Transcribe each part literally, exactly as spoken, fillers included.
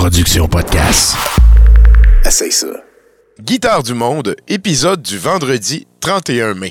production podcast. Essaye ça. Guitare du monde, épisode du vendredi trente et un mai.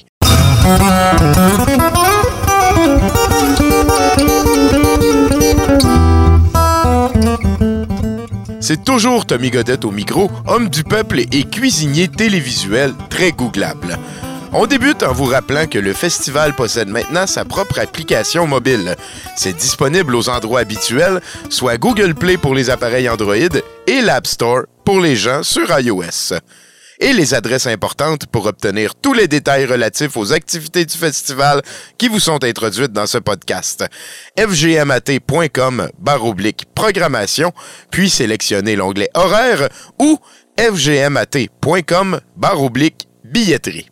C'est toujours Tommy Godette au micro, homme du peuple et cuisinier télévisuel très googlable. On débute en vous rappelant que le festival possède maintenant sa propre application mobile. C'est disponible aux endroits habituels, soit Google Play pour les appareils Android et l'App Store pour les gens sur iOS. Et les adresses importantes pour obtenir tous les détails relatifs aux activités du festival qui vous sont introduites dans ce podcast. f g m a t point com barre oblique programmation, puis sélectionnez l'onglet horaire ou f g m a t point com barre oblique billetterie.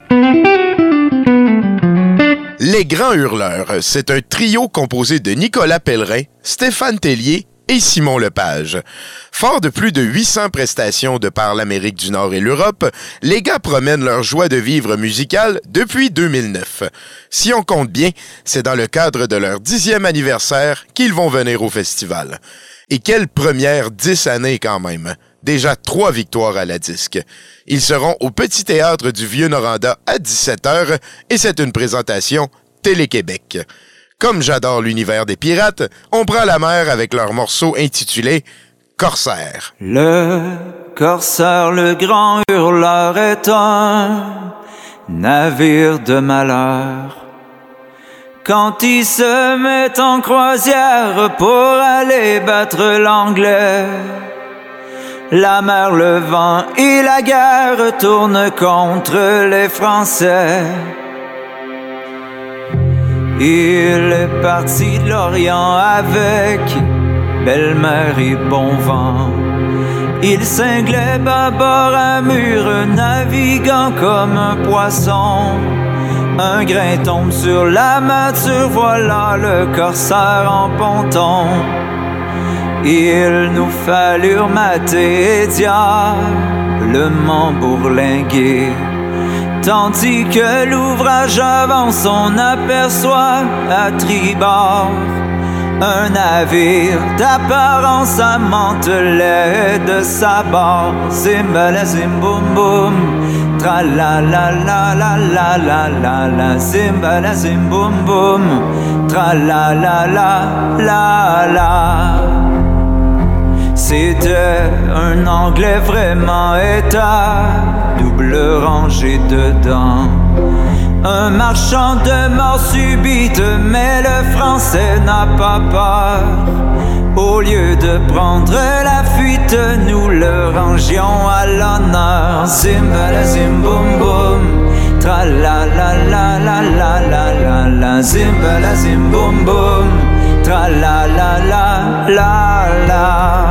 Les Grands Hurleurs, c'est un trio composé de Nicolas Pellerin, Stéphane Tellier et Simon Lepage. Fort de plus de huit cents prestations de par l'Amérique du Nord et l'Europe, les gars promènent leur joie de vivre musicale depuis deux mille neuf. Si on compte bien, c'est dans le cadre de leur dixième anniversaire qu'ils vont venir au festival. Et quelle première dix années quand même! Déjà trois victoires à la disque. Ils seront au Petit Théâtre du Vieux-Noranda à dix-sept heures et c'est une présentation Télé-Québec. Comme j'adore l'univers des pirates, on prend la mer avec leur morceau intitulé Corsaire. Le Corsaire, le grand hurleur, est un navire de malheur. Quand il se met en croisière pour aller battre l'anglais, la mer, le vent et la guerre tournent contre les Français. Il est parti de l'Orient avec belle mer et bon vent. Il cinglait bâbord à mur, naviguant comme un poisson. Un grain tombe sur la mâture, voilà le corsaire en ponton. Il nous fallut mater et diablement bourlinguer. Tandis que l'ouvrage avance, on aperçoit à tribord un navire d'apparence amantelé de sa barre. Zimbala zim boum boum, tra la la la la la la la la. Zimbala zim boum boum, tra la la la la la. C'était un Anglais vraiment état, double rangée dedans. Un marchand de mort subite, mais le Français n'a pas peur. Au lieu de prendre la fuite, nous le rangions à l'honneur. Zimbala zim boum boum, tra la la la la la la la la. Zimbala zim boum boum, tra la la la la la.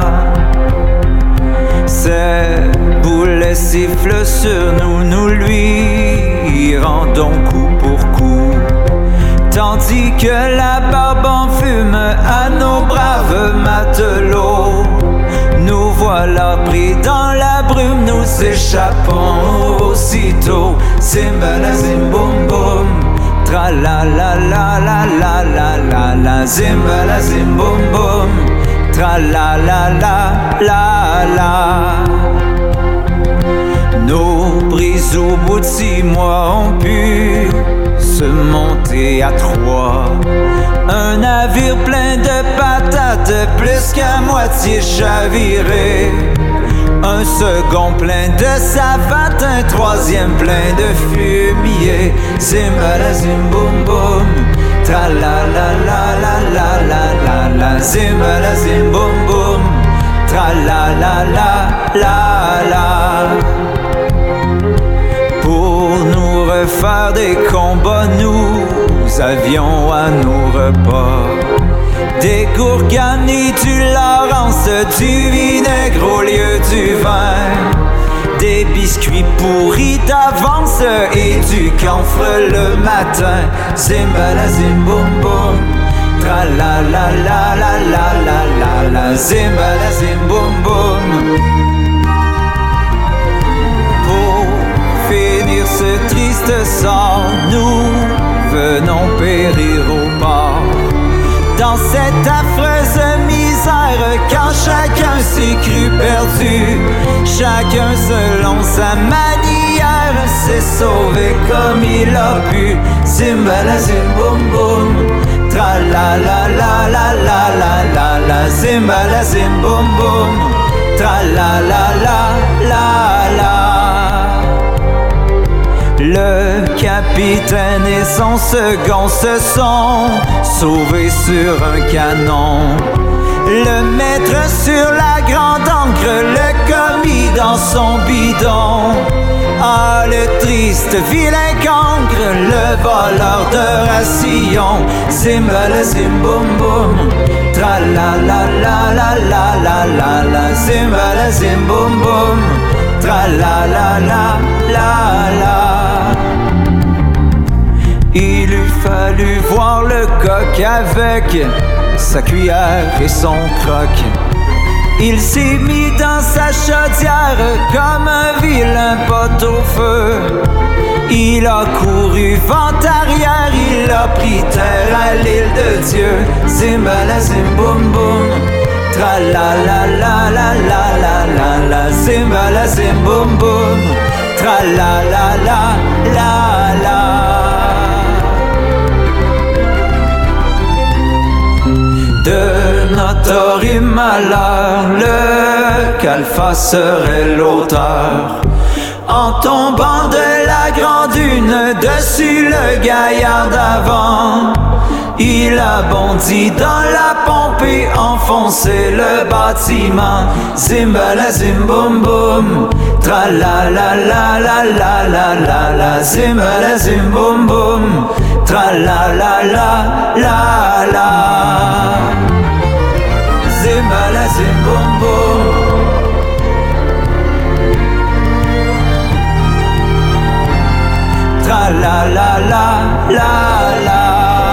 Ces boulets sifflent sur nous, nous lui rendons coup pour coup. Tandis que la barbe en fume à nos braves matelots. Nous voilà pris dans la brume, nous échappons aussitôt. Zimbala zim boum boum, tra la la la la la la la la. Zimbala zim boum boum, tra la la la la la. Nos brises au bout de six mois ont pu se monter à trois. Un navire plein de patates, plus qu'à moitié chaviré. Un second plein de savates, un troisième plein de fumier. Zimbala zim boum boum, tra la la la la la la la la. Zimbala zim boum boum, tra la la la la la. Pour nous refaire des combats, nous avions à nos repas des gourganes et du Laurence, du vinaigre au lieu du vin, des biscuits pourris d'avance et du camphre le matin. Zimbala zim boum boum, tra la la la la la la la la. Zimbala zim boum boum. Pour finir ce triste sort, nous venons périr au port. Dans cette affreuse misère, quand chacun s'est cru perdu. Chacun selon sa manière s'est sauvé comme il a pu. Zimbala zim boum boum, tra la la la la la la la la. Zimbala zim boum boum, tra la la la la la. Le capitaine et son second se sont sauvés sur un canon. Le maître sur la grande encre, le commis dans son bidon. Ah, le triste vilain cancre, le voleur de ration. Zimbala zim boum boum, tra la la la la la la la la. Zimbala zim boum boum, tra la la la la la. Il eût fallu voir le coq avec sa cuillère et son croc. Il s'est mis dans sa chaudière comme un vilain pot au feu. Il a couru vent arrière, il a pris terre à l'île de Dieu. Zimbala zim boum boum, tra la la la la la la la la. Zimbala zim boum boum, tra la la la la la. De notre horrible malheur, le qu'Alpha serait l'auteur. En tombant de la grande dune dessus le gaillard d'avant, il a bondi dans la pompe et enfoncé le bâtiment. Zimbala zim boum boum, tra la la la la la la la la. Zimbala zim boum boum, tra la la la la la. Zimbala zim boum boum. Tra la la la la la.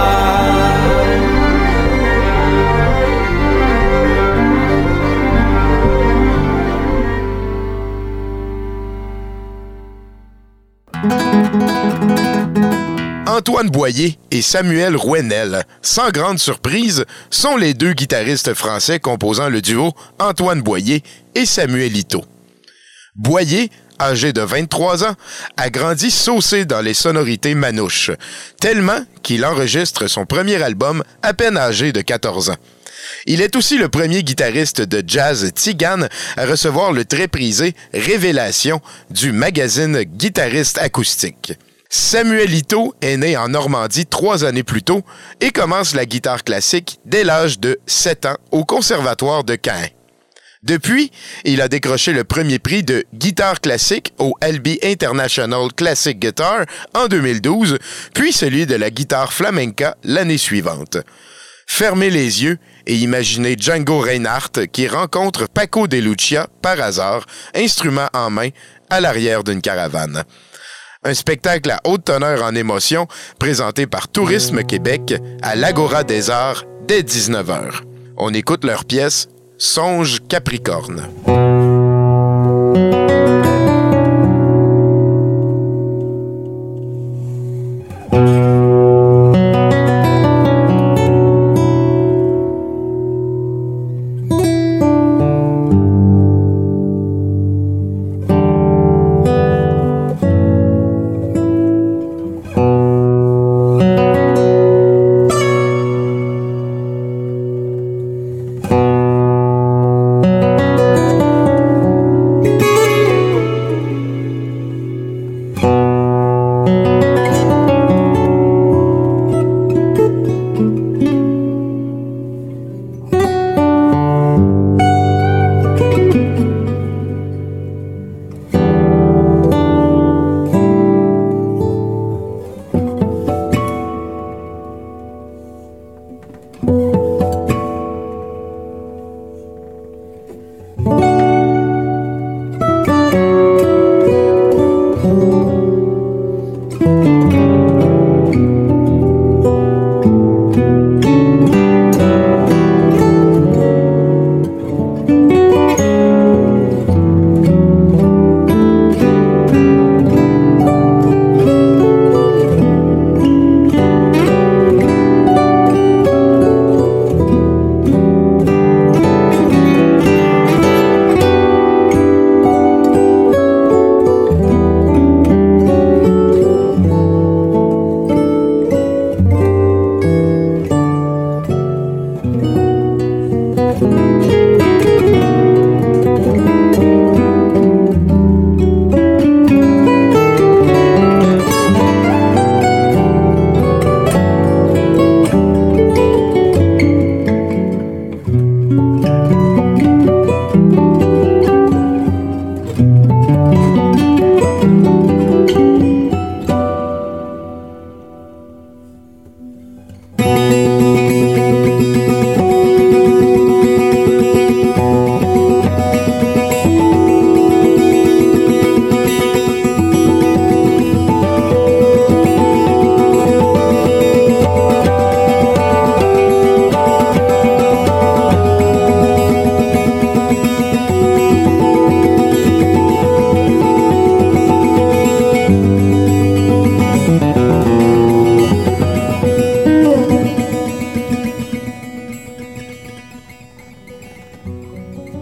Antoine Boyer et Samuel Rouenel, sans grande surprise, sont les deux guitaristes français composant le duo Antoine Boyer et Samuel Ito. Boyer, âgé de vingt-trois ans, a grandi saucé dans les sonorités manouches, tellement qu'il enregistre son premier album à peine âgé de quatorze ans. Il est aussi le premier guitariste de jazz tzigane à recevoir le très prisé Révélation du magazine Guitariste acoustique. Samuel Ito est né en Normandie trois années plus tôt et commence la guitare classique dès l'âge de sept ans au Conservatoire de Caen. Depuis, il a décroché le premier prix de guitare classique au L B International Classic Guitar en deux mille douze, puis celui de la guitare flamenca l'année suivante. Fermez les yeux et imaginez Django Reinhardt qui rencontre Paco de Lucia par hasard, instrument en main, à l'arrière d'une caravane. Un spectacle à haute teneur en émotion présenté par Tourisme Québec à l'Agora des Arts dès dix-neuf heures. On écoute leur pièce « Songe Capricorne ».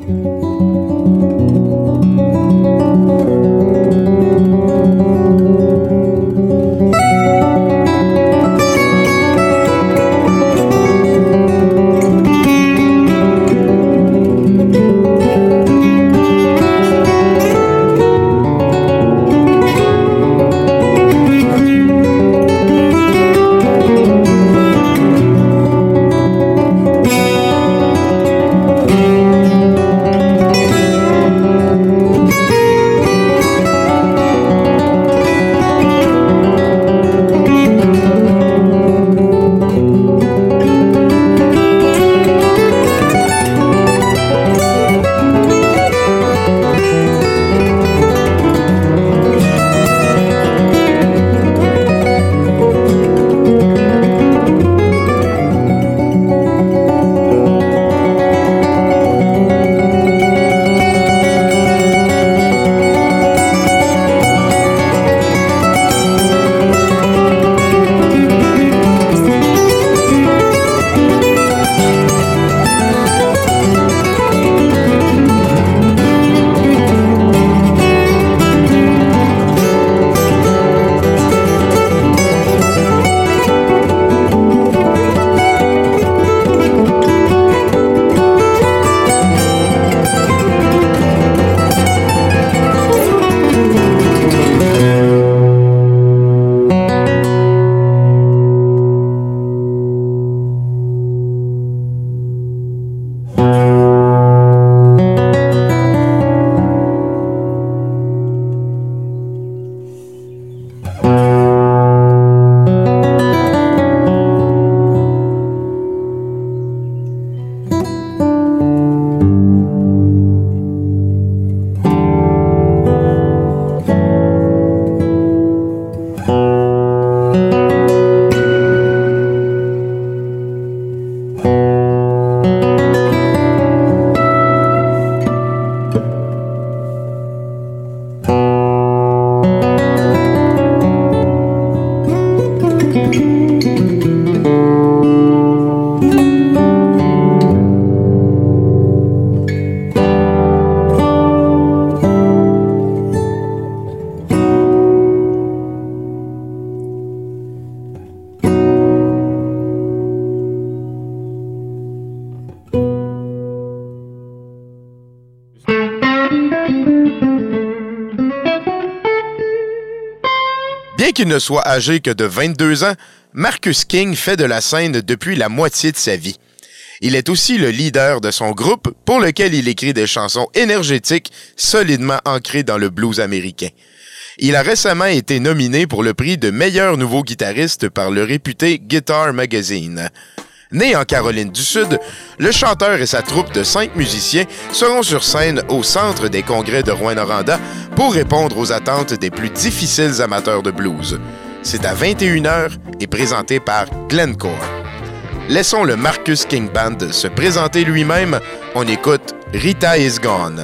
Bien qu'il ne soit âgé que de vingt-deux ans, Marcus King fait de la scène depuis la moitié de sa vie. Il est aussi le leader de son groupe pour lequel il écrit des chansons énergétiques solidement ancrées dans le blues américain. Il a récemment été nominé pour le prix de meilleur nouveau guitariste par le réputé Guitar Magazine. Né en Caroline du Sud, le chanteur et sa troupe de cinq musiciens seront sur scène au Centre des congrès de Rouyn-Noranda pour répondre aux attentes des plus difficiles amateurs de blues. C'est à vingt et une heures et présenté par Glencore. Laissons le Marcus King Band se présenter lui-même. On écoute Rita Is Gone.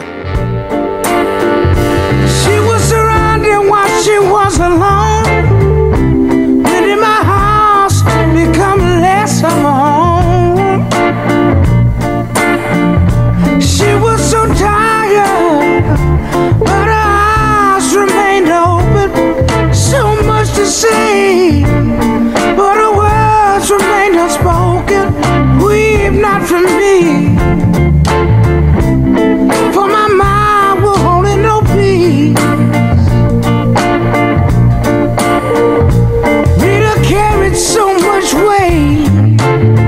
She was surrounded while she was alone. But in my house become less alone. She was so tired, but her eyes remained open. So much to say, but her words remained unspoken. Weep not for me, for my mind will hold in no peace. Rita carried so much weight.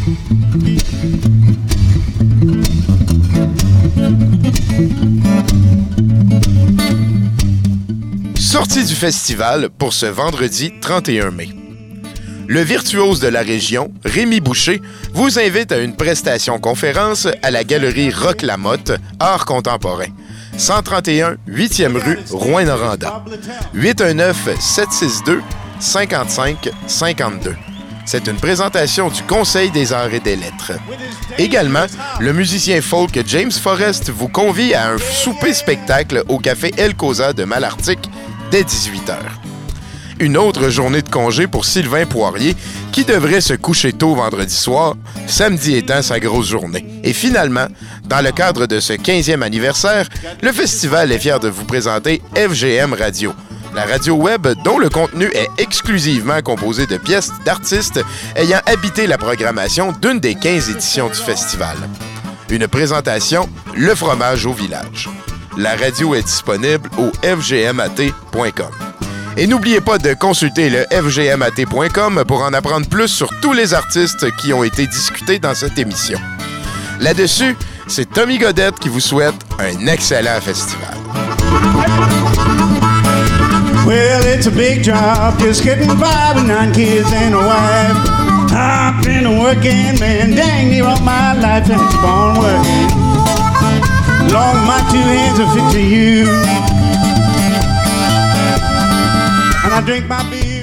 Sortie du festival pour ce vendredi trente et un mai. Le virtuose de la région, Rémi Boucher, vous invite à une prestation-conférence à la galerie Roch-Lamotte, Art contemporain. cent trente et un, huitième rue, Rouyn-Noranda. huit un neuf, sept six deux, cinq cinq cinq deux. C'est une présentation du Conseil des arts et des lettres. Également, le musicien folk James Forrest vous convie à un souper-spectacle au café El Cosa de Malartic dès dix-huit heures. Une autre journée de congé pour Sylvain Poirier, qui devrait se coucher tôt vendredi soir, samedi étant sa grosse journée. Et finalement, dans le cadre de ce quinzième anniversaire, le festival est fier de vous présenter F G M Radio, la radio web dont le contenu est exclusivement composé de pièces d'artistes ayant habité la programmation d'une des quinze éditions du festival. Une présentation, Le fromage au village. La radio est disponible au f g m a t point com. Et n'oubliez pas de consulter le f g m a t point com pour en apprendre plus sur tous les artistes qui ont été discutés dans cette émission. Là-dessus, c'est Tommy Godette qui vous souhaite un excellent festival. Well, it's a big job, just getting by with nine kids and a wife. I've been a working man, dang near all my life, and it's born working. Long my two hands are fit to you, and I drink my beer.